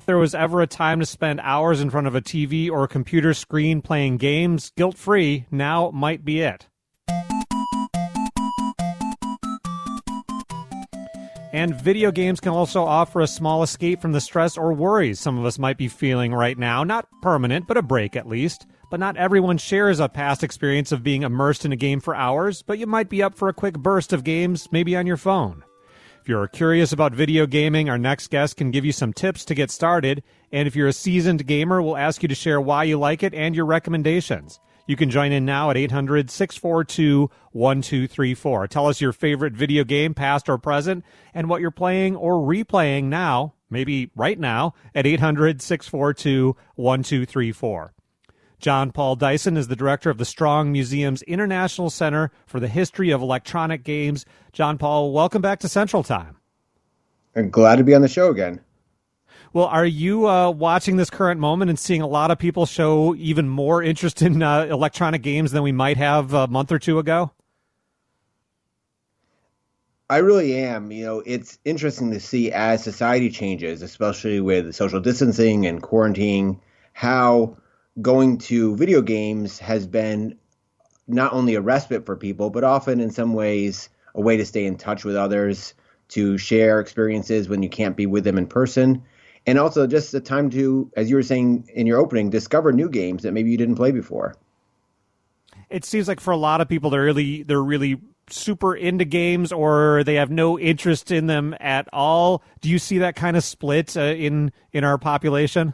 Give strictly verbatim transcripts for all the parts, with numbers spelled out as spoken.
if there was ever a time to spend hours in front of a T V or a computer screen playing games guilt-free, now might be it. And video games can also offer a small escape from the stress or worries some of us might be feeling right now. Not permanent, but a break at least. But not everyone shares a past experience of being immersed in a game for hours, but you might be up for a quick burst of games, maybe on your phone. If you're curious about video gaming, our next guest can give you some tips to get started. And if you're a seasoned gamer, we'll ask you to share why you like it and your recommendations. You can join in now at eight hundred, six four two, one two three four. Tell us your favorite video game, past or present, and what you're playing or replaying now, maybe right now, at eight hundred, six four two, one two three four. John Paul Dyson is the director of the Strong Museum's International Center for the History of Electronic Games. John Paul, welcome back to Central Time. I'm glad to be on the show again. Well, are you uh, watching this current moment and seeing a lot of people show even more interest in uh, electronic games than we might have a month or two ago? I really am. You know, it's interesting to see as society changes, especially with social distancing and quarantine, how going to video games has been not only a respite for people, but often in some ways a way to stay in touch with others, to share experiences when you can't be with them in person. And also just a time to, as you were saying in your opening, discover new games that maybe you didn't play before. It seems like for a lot of people, they're really they're really super into games, or they have no interest in them at all. Do you see that kind of split uh, in in our population?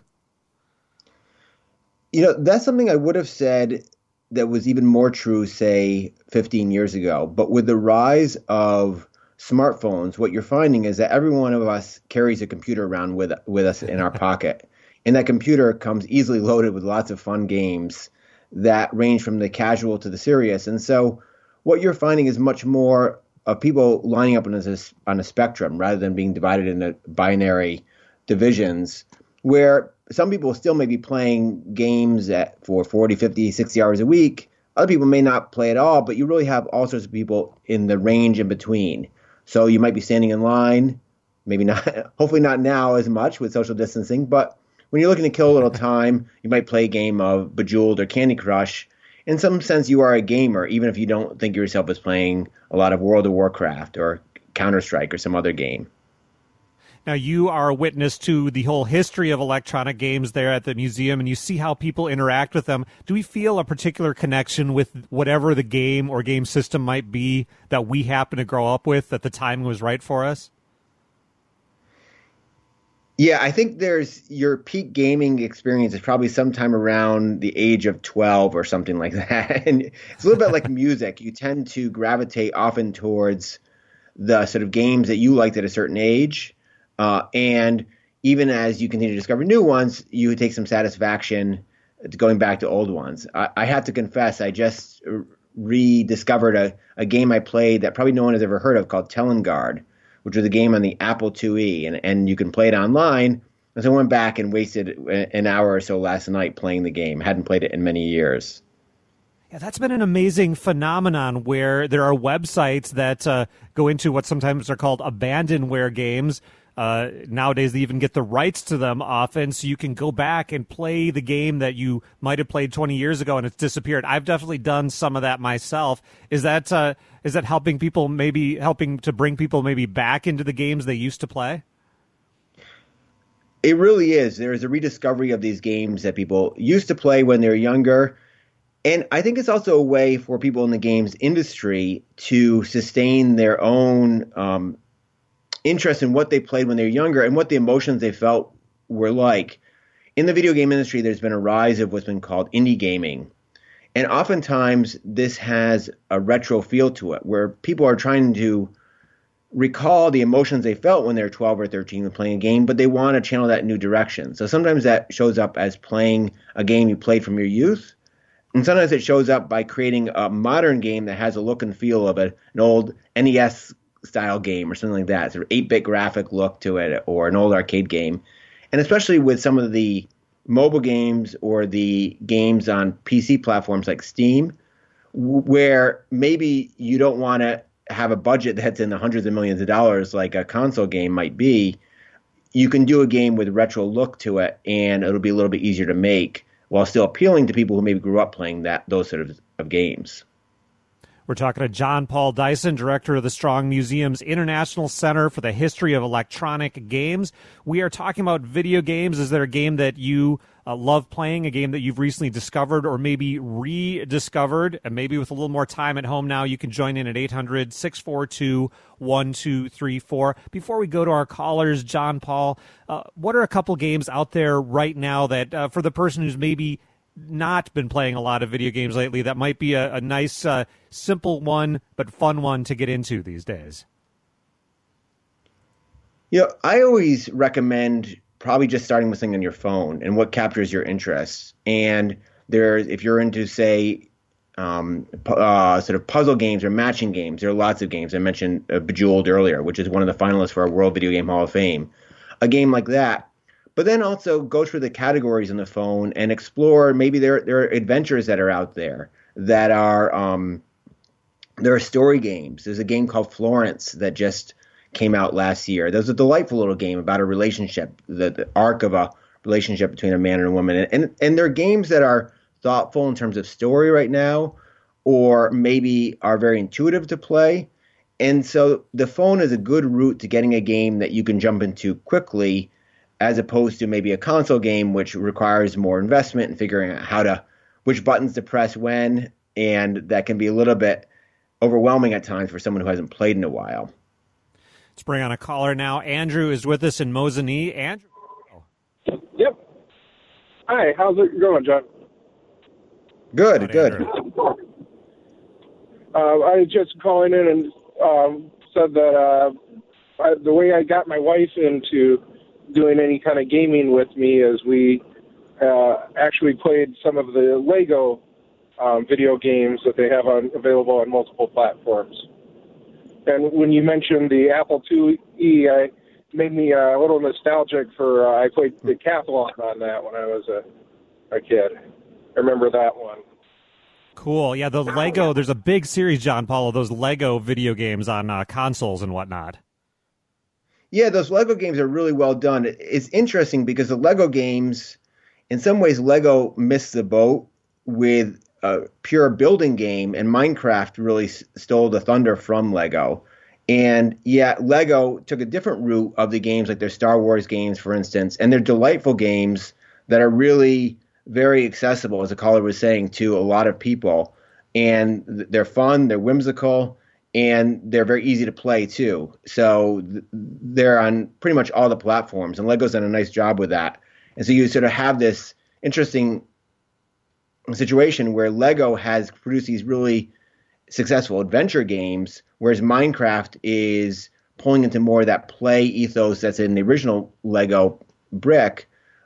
You know, that's something I would have said that was even more true, say, fifteen years ago. But with the rise of smartphones, what you're finding is that every one of us carries a computer around with with us in our pocket. And that computer comes easily loaded with lots of fun games that range from the casual to the serious. And so what you're finding is much more of people lining up on a, on a spectrum rather than being divided into binary divisions, where some people still may be playing games at, for forty, fifty, sixty hours a week. Other people may not play at all, but you really have all sorts of people in the range in between. So you might be standing in line, maybe not, hopefully not now as much with social distancing, but when you're looking to kill a little time, you might play a game of Bejeweled or Candy Crush. In some sense, you are a gamer, even if you don't think of yourself as playing a lot of World of Warcraft or Counter-Strike or some other game. Now, you are a witness to the whole history of electronic games there at the museum, and you see how people interact with them. Do we feel a particular connection with whatever the game or game system might be that we happen to grow up with at the time was right for us? Yeah, I think there's your peak gaming experience is probably sometime around the age of twelve or something like that. And it's a little bit like music. You tend to gravitate often towards the sort of games that you liked at a certain age. Uh, and even as you continue to discover new ones, you take some satisfaction going back to old ones. I, I have to confess, I just rediscovered a, a game I played that probably no one has ever heard of called Telengard, which was a game on the Apple two E, and, and you can play it online. And so I went back and wasted an hour or so last night playing the game. I hadn't played it in many years. Yeah, that's been an amazing phenomenon where there are websites that uh, go into what sometimes are called abandonware games. Uh, nowadays, they even get the rights to them often, so you can go back and play the game that you might have played twenty years ago and it's disappeared. I've definitely done some of that myself. Is that uh, is that helping people, maybe helping to bring people maybe back into the games they used to play? It really is. There is a rediscovery of these games that people used to play when they were younger. And I think it's also a way for people in the games industry to sustain their own um interest in what they played when they were younger and what the emotions they felt were like. In the video game industry, there's been a rise of what's been called indie gaming. And oftentimes this has a retro feel to it, where people are trying to recall the emotions they felt when they were twelve or thirteen and playing a game, but they want to channel that in new direction. So sometimes that shows up as playing a game you played from your youth. And sometimes it shows up by creating a modern game that has a look and feel of a, an old N E S style game or something like that, sort of eight-bit graphic look to it, or an old arcade game. And especially with some of the mobile games or the games on P C platforms like Steam, where maybe you don't want to have a budget that's in the hundreds of millions of dollars like a console game might be, you can do a game with retro look to it, and it'll be a little bit easier to make while still appealing to people who maybe grew up playing that those sort of, of games. We're talking to John Paul Dyson, director of the Strong Museum's International Center for the History of Electronic Games. We are talking about video games. Is there a game that you uh, love playing, a game that you've recently discovered or maybe rediscovered? And maybe with a little more time at home now, you can join in at eight hundred, six four two, one two three four. Before we go to our callers, John Paul, uh, what are a couple games out there right now that uh, for the person who's maybe not been playing a lot of video games lately, that might be a, a nice, uh, simple one, but fun one to get into these days? You know, I always recommend probably just starting with something on your phone and what captures your interest. And there, if you're into, say, um, uh, sort of puzzle games or matching games, there are lots of games. I mentioned uh, Bejeweled earlier, which is one of the finalists for our World Video Game Hall of Fame. A game like that. But then also go through the categories on the phone and explore. Maybe there there are adventures that are out there that are um, there are story games. There's a game called Florence that just came out last year. There's a delightful little game about a relationship, the, the arc of a relationship between a man and a woman. And, and and there are games that are thoughtful in terms of story right now, or maybe are very intuitive to play. And so the phone is a good route to getting a game that you can jump into quickly, as opposed to maybe a console game, which requires more investment in figuring out how to, which buttons to press when, and that can be a little bit overwhelming at times for someone who hasn't played in a while. Let's bring on a caller now. Andrew is with us in Mosinee. Andrew. Yep. Hi, how's it going, John? Good, good. Uh, I was just calling in and um, said that uh, I, the way I got my wife into doing any kind of gaming with me is we uh, actually played some of the Lego um, video games that they have on, available on multiple platforms. And when you mentioned the Apple two E, I made me uh, a little nostalgic for, uh, I played Decathlon on that when I was a, a kid. I remember that one. Cool. Yeah, the Lego, there's a big series, John Paul, of those Lego video games on uh, consoles and whatnot. Yeah, those Lego games are really well done. It's interesting because the Lego games, in some ways, Lego missed the boat with a pure building game, and Minecraft really s- stole the thunder from Lego. And yet Lego took a different route of the games, like their Star Wars games, for instance, and they're delightful games that are really very accessible, as the caller was saying, to a lot of people. And they're fun, they're whimsical, and they're very easy to play too. So th- they're on pretty much all the platforms, and Lego's done a nice job with that. And so you sort of have this interesting situation where Lego has produced these really successful adventure games, whereas Minecraft is pulling into more of that play ethos that's in the original Lego brick,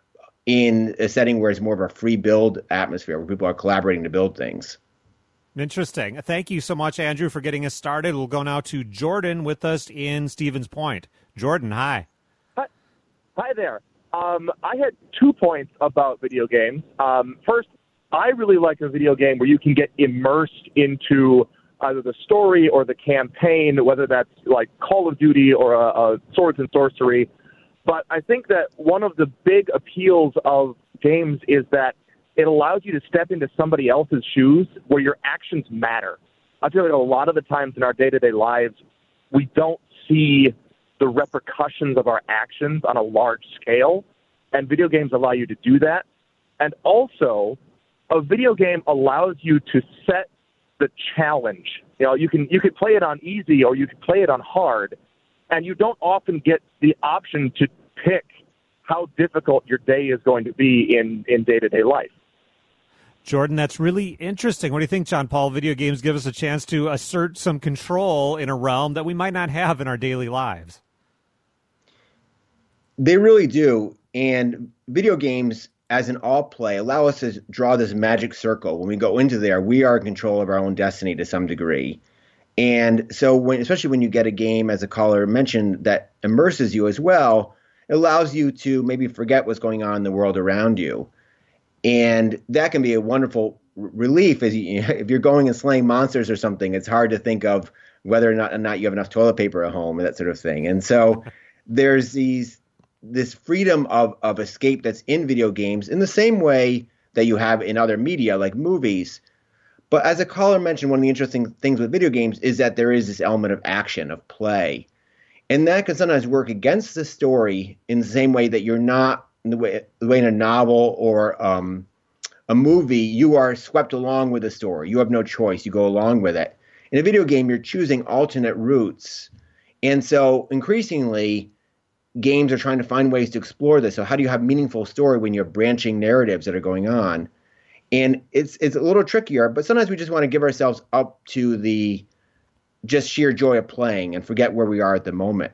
in a setting where it's more of a free build atmosphere where people are collaborating to build things. Interesting. Thank you so much, Andrew, for getting us started. We'll go now to Jordan with us in Stevens Point. Jordan, hi. Hi, hi there. Um, I had two points about video games. Um, first, I really like a video game where you can get immersed into either the story or the campaign, whether that's like Call of Duty or a, a Swords and Sorcery. But I think that one of the big appeals of games is that it allows you to step into somebody else's shoes where your actions matter. I feel like a lot of the times in our day-to-day lives, we don't see the repercussions of our actions on a large scale, and video games allow you to do that. And also, a video game allows you to set the challenge. You know, you can you could play it on easy or you could play it on hard, and you don't often get the option to pick how difficult your day is going to be in, in day-to-day life. Jordan, that's really interesting. What do you think, John Paul? Video games give us a chance to assert some control in a realm that we might not have in our daily lives. They really do. And video games, as an all play, allow us to draw this magic circle. When we go into there, we are in control of our own destiny to some degree. And so, when, especially when you get a game, as a caller mentioned, that immerses you as well, it allows you to maybe forget what's going on in the world around you. And that can be a wonderful r- relief. As you, if you're going and slaying monsters or something, it's hard to think of whether or not, or not you have enough toilet paper at home and that sort of thing. And so there's these this freedom of, of escape that's in video games in the same way that you have in other media like movies. But as a caller mentioned, one of the interesting things with video games is that there is this element of action, of play. And that can sometimes work against the story in the same way that you're not, in the way, the way in a novel or um, a movie, you are swept along with the story. You have no choice. You go along with it. In a video game, you're choosing alternate routes. And so increasingly, games are trying to find ways to explore this. So how do you have meaningful story when you're branching narratives that are going on? And it's it's a little trickier, but sometimes we just want to give ourselves up to the just sheer joy of playing and forget where we are at the moment.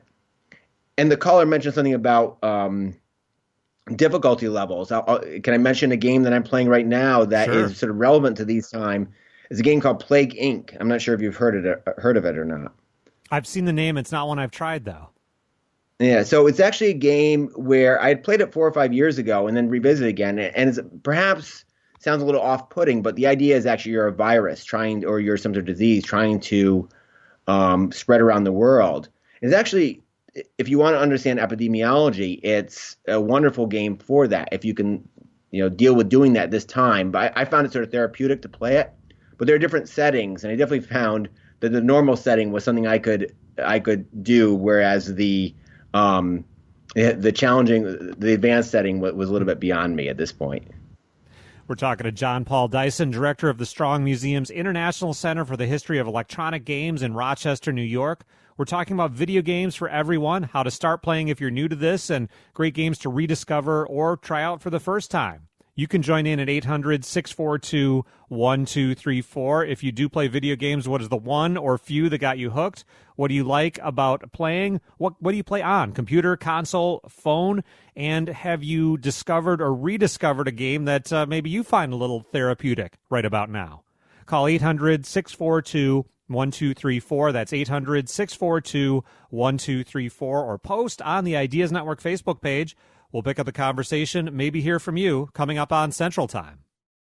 And the caller mentioned something about um, difficulty levels. I'll, I'll, can I mention a game that I'm playing right now that Sure. is sort of relevant to these time? It's a game called Plague Incorporated. I'm not sure if you've heard it heard of it or not. I've seen the name. It's not one I've tried, though. Yeah, so it's actually a game where I had played it four or five years ago and then revisited again, and it's perhaps sounds a little off-putting, but the idea is actually you're a virus trying, or you're some sort of disease trying to um, spread around the world. It's actually, if you want to understand epidemiology, it's a wonderful game for that. If you can, you know, deal with doing that this time. But I, I found it sort of therapeutic to play it. But there are different settings, and I definitely found that the normal setting was something I could I could do, whereas the um, the challenging, the advanced setting was a little bit beyond me at this point. We're talking to John Paul Dyson, director of the Strong Museum's International Center for the History of Electronic Games in Rochester, New York. We're talking about video games for everyone, how to start playing if you're new to this, and great games to rediscover or try out for the first time. You can join in at eight hundred, six four two, one two three four. If you do play video games, what is the one or few that got you hooked? What do you like about playing? What what do you play on? Computer, console, phone? And have you discovered or rediscovered a game that uh, maybe you find a little therapeutic right about now? Call eight hundred, six four two, one two three four. That's eight hundred, six four two, one two three four. Or post on the Ideas Network Facebook page. We'll pick up the conversation, maybe hear from you, coming up on Central Time.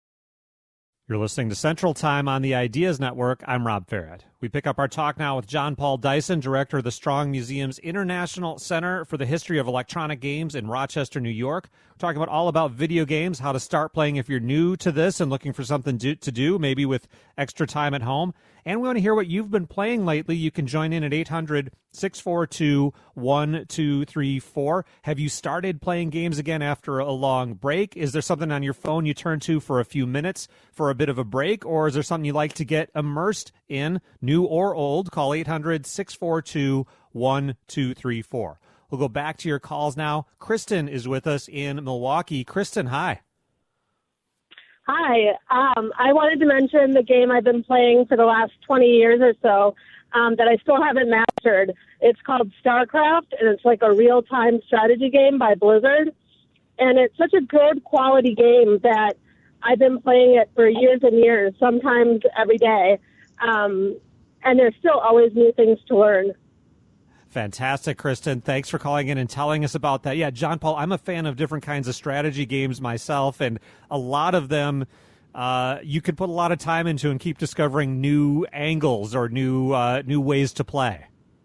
You're listening to Central Time on the Ideas Network. I'm Rob Farrett. We pick up our talk now with John Paul Dyson, director of the Strong Museum's International Center for the History of Electronic Games in Rochester, New York. We're talking about all about video games, how to start playing if you're new to this and looking for something to do, maybe with extra time at home. And we want to hear what you've been playing lately. You can join in at eight hundred, six four two, one two three four. Have you started playing games again after a long break? Is there something on your phone you turn to for a few minutes for a bit of a break? Or is there something you like to get immersed in, new or old? Call eight hundred, six four two, one two three four. We'll go back to your calls now. Kristen is with us in Milwaukee. Kristen, hi. Hi. Um, I wanted to mention the game I've been playing for the last twenty years or so um, that I still haven't mastered. It's called StarCraft, and it's like a real-time strategy game by Blizzard. And it's such a good quality game that I've been playing it for years and years, sometimes every day. Um, and there's still always new things to learn. Fantastic, Kristen. Thanks for calling in and telling us about that. Yeah, John Paul, I'm a fan of different kinds of strategy games myself, and a lot of them uh, you could put a lot of time into and keep discovering new angles or new uh, new ways to play.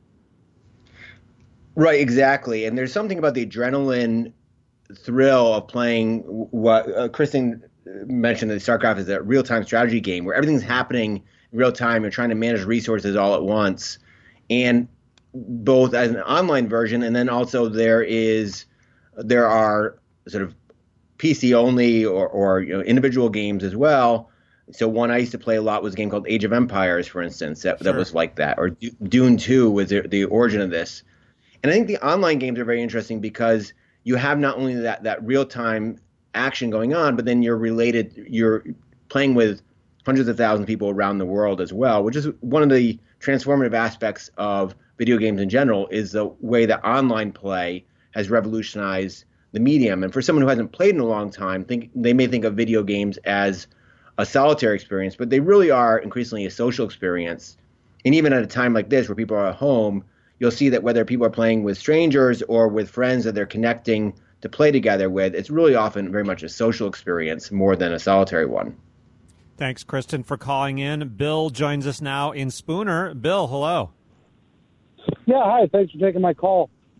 Right, exactly. And there's something about the adrenaline thrill of playing what uh, Kristen mentioned that StarCraft is a real-time strategy game where everything's happening in real time. You're trying to manage resources all at once. And both as an online version, and then also there is there are sort of P C only or, or you know, individual games as well. So one I used to play a lot was a game called Age of Empires, for instance, that, Sure. that was like that. Or Dune two was the, the origin of this. And I think the online games are very interesting because you have not only that, that real-time action going on, but then you're related, you're playing with hundreds of thousands of people around the world as well, which is one of the transformative aspects of video games in general, is the way that online play has revolutionized the medium. And for someone who hasn't played in a long time, think they may think of video games as a solitary experience, but they really are increasingly a social experience. And even at a time like this where people are at home, you'll see that whether people are playing with strangers or with friends that they're connecting to play together with, it's really often very much a social experience more than a solitary one. Thanks, Kristen, for calling in. Bill joins us now in Spooner. Bill, hello. Yeah, hi. Thanks for taking my call.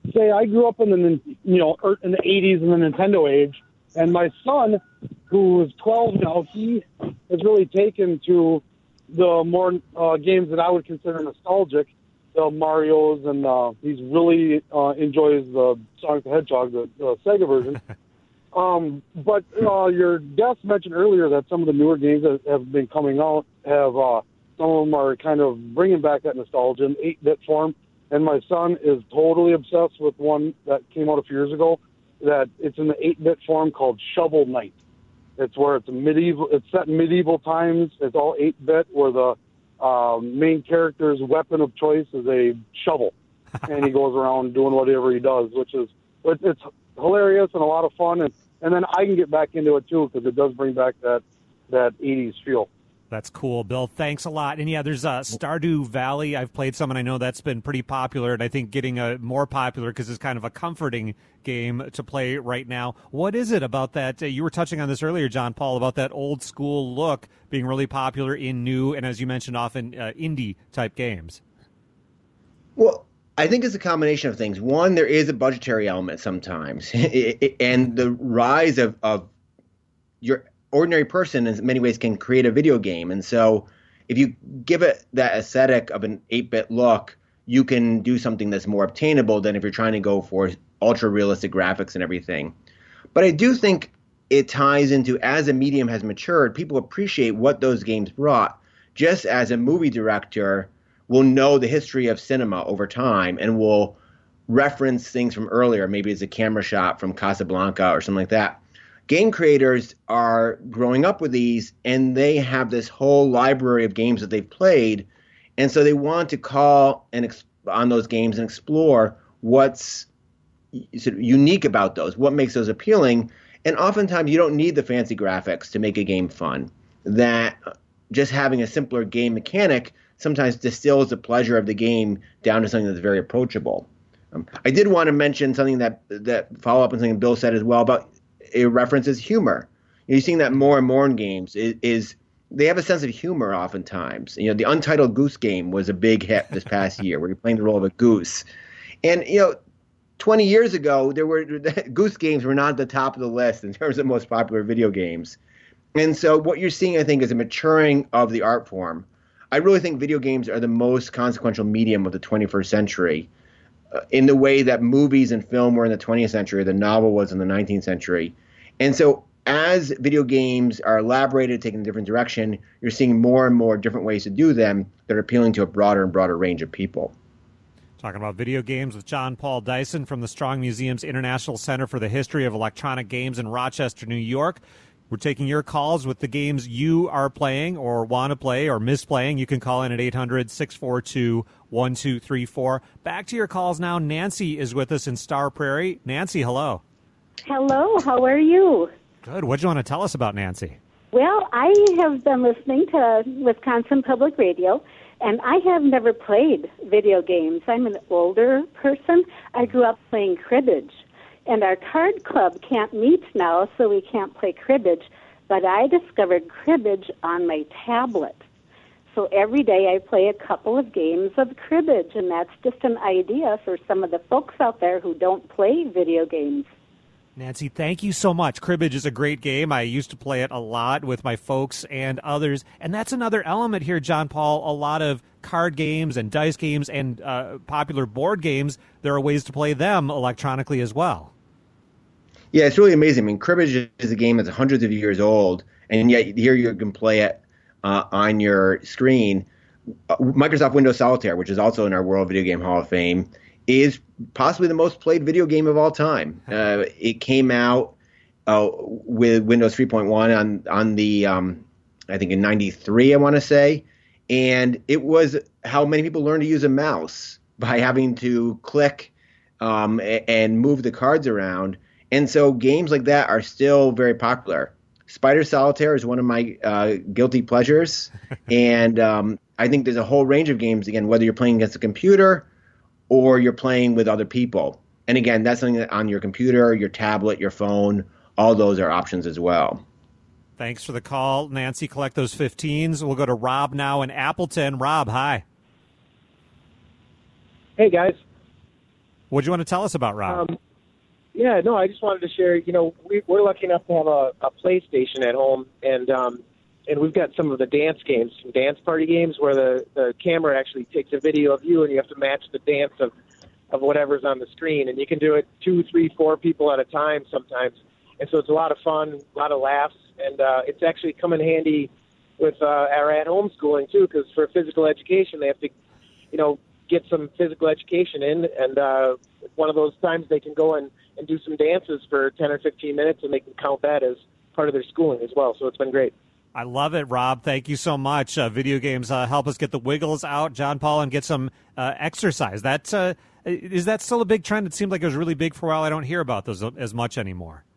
say I grew up in the you know in the eighties in the Nintendo age, and my son, who is twelve now, he has really taken to the more uh, games that I would consider nostalgic, the Mario's, and uh, he's really uh, enjoys the Sonic the Hedgehog, the, the Sega version. um, but uh, your guest mentioned earlier that some of the newer games that have been coming out have uh, some of them are kind of bringing back that nostalgia in eight-bit form. And my son is totally obsessed with one that came out a few years ago. That it's in the eight-bit form called Shovel Knight. It's where it's a medieval. It's set in medieval times. It's all eight-bit, where the uh, main character's weapon of choice is a shovel, and he goes around doing whatever he does, which is it, it's hilarious and a lot of fun. And, and then I can get back into it too because it does bring back that that eighties feel. That's cool, Bill. Thanks a lot. And yeah, there's uh, Stardew Valley. I've played some, and I know that's been pretty popular, and I think getting a more popular because it's kind of a comforting game to play right now. What is it about that? Uh, you were touching on this earlier, John Paul, about that old school look being really popular in new, and as you mentioned, often uh, indie type games. Well, I think it's a combination of things. One, there is a budgetary element sometimes, and the rise of, of your ordinary person in many ways can create a video game. And so if you give it that aesthetic of an eight-bit look, you can do something that's more obtainable than if you're trying to go for ultra realistic graphics and everything. But I do think it ties into, as a medium has matured, people appreciate what those games brought, just as a movie director will know the history of cinema over time and will reference things from earlier, maybe it's a camera shot from Casablanca or something like that. Game creators are growing up with these, and they have this whole library of games that they've played, and so they want to call and ex- on those games and explore what's sort of unique about those, what makes those appealing. And oftentimes you don't need the fancy graphics to make a game fun. That just having a simpler game mechanic sometimes distills the pleasure of the game down to something that's very approachable. Um, I did want to mention something that that follow up on something Bill said as well about it references humor. You're seeing that more and more in games is, is they have a sense of humor oftentimes. You know, the Untitled Goose Game was a big hit this past year where you're playing the role of a goose. And, you know, twenty years ago, there were goose games were not at the top of the list in terms of most popular video games. And so what you're seeing, I think, is a maturing of the art form. I really think video games are the most consequential medium of the twenty-first century. Uh, in the way that movies and film were in the twentieth century, the novel was in the nineteenth century. And so as video games are elaborated, taken a different direction, you're seeing more and more different ways to do them that are appealing to a broader and broader range of people. Talking about video games with John Paul Dyson from the Strong Museum's International Center for the History of Electronic Games in Rochester, New York. We're taking your calls with the games you are playing or want to play or miss playing. You can call in at eight hundred, six four two, one two three four. Back to your calls now. Nancy is with us in Star Prairie. Nancy, hello. Hello, how are you? Good. What do you want to tell us about Nancy? Well, I have been listening to Wisconsin Public Radio, and I have never played video games. I'm an older person. I grew up playing cribbage. And our card club can't meet now, so we can't play cribbage. But I discovered cribbage on my tablet. So every day I play a couple of games of cribbage, and that's just an idea for some of the folks out there who don't play video games. Nancy, thank you so much. Cribbage is a great game. I used to play it a lot with my folks and others. And that's another element here, John Paul. A lot of card games and dice games and uh, popular board games, there are ways to play them electronically as well. Yeah, it's really amazing. I mean, cribbage is a game that's hundreds of years old, and yet here you can play it uh, on your screen. Uh, Microsoft Windows Solitaire, which is also in our World Video Game Hall of Fame, is possibly the most played video game of all time. Uh, it came out uh, with Windows three point one on on the um, I think in ninety-three, I want to say, and it was how many people learned to use a mouse by having to click um, and move the cards around. And so games like that are still very popular. Spider Solitaire is one of my uh, guilty pleasures, and um, I think there's a whole range of games, again, whether you're playing against a computer or you're playing with other people. And again, that's something that on your computer, your tablet, your phone, all those are options as well. Thanks for the call, Nancy. Collect those fifteens. We'll go to Rob now in Appleton. Rob, hi. Hey, guys. What do you want to tell us about, Rob? Um, yeah, no, I just wanted to share, you know, we, we're lucky enough to have a, a PlayStation at home, and um, and we've got some of the dance games, some dance party games where the, the camera actually takes a video of you and you have to match the dance of, of whatever's on the screen. And you can do it two, three, four people at a time sometimes. And so it's a lot of fun, a lot of laughs, and uh, it's actually come in handy with uh, our at-home schooling, too, because for physical education, they have to, you know, get some physical education in, and uh, one of those times they can go and, and do some dances for ten or fifteen minutes, and they can count that as part of their schooling as well. So it's been great. I love it, Rob. Thank you so much. Uh, video games uh, help us get the wiggles out, John Paul, and get some uh, exercise. That's, uh, is that still a big trend? It seemed like it was really big for a while. I don't hear about those as much anymore.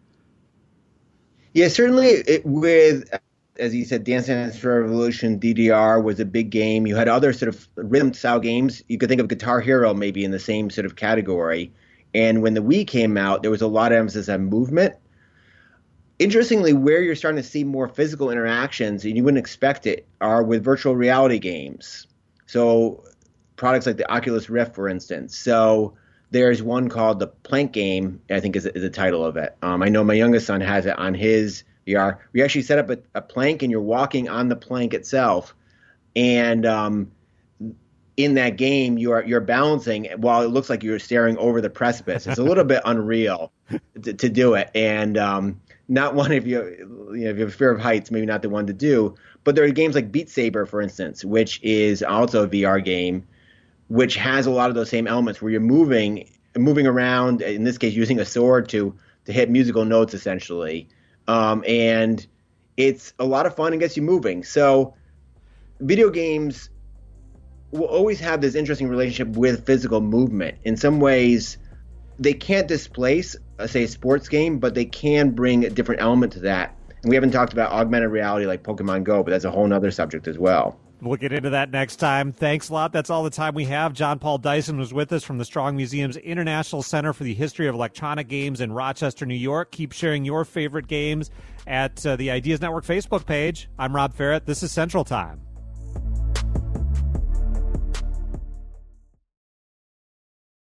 Yeah, certainly it, with, as you said, Dance Dance Revolution, D D R was a big game. You had other sort of rhythm-style games. You could think of Guitar Hero maybe in the same sort of category. And when the Wii came out, there was a lot of emphasis on movement. Interestingly, where you're starting to see more physical interactions, and you wouldn't expect it, are with virtual reality games. So products like the Oculus Rift, for instance. So there's one called the Plank Game, I think is, is the title of it. Um, I know my youngest son has it on his V R. We actually set up a, a plank, and you're walking on the plank itself. And um, in that game, you're you're balancing while it looks like you're staring over the precipice. It's a little bit unreal to, to do it. And um, not one if you, you know, if you have a fear of heights, maybe not the one to do. But there are games like Beat Saber, for instance, which is also a V R game, which has a lot of those same elements where you're moving moving around, in this case using a sword to to hit musical notes essentially. Um, and it's a lot of fun and gets you moving. So video games will always have this interesting relationship with physical movement. In some ways, they can't displace, uh, say, a sports game, but they can bring a different element to that. And we haven't talked about augmented reality like Pokemon Go, but that's a whole other subject as well. We'll get into that next time. Thanks a lot. That's all the time we have. John Paul Dyson was with us from the Strong Museum's International Center for the History of Electronic Games in Rochester, New York. Keep sharing your favorite games at uh, the Ideas Network Facebook page. I'm Rob Ferrett. This is Central Time.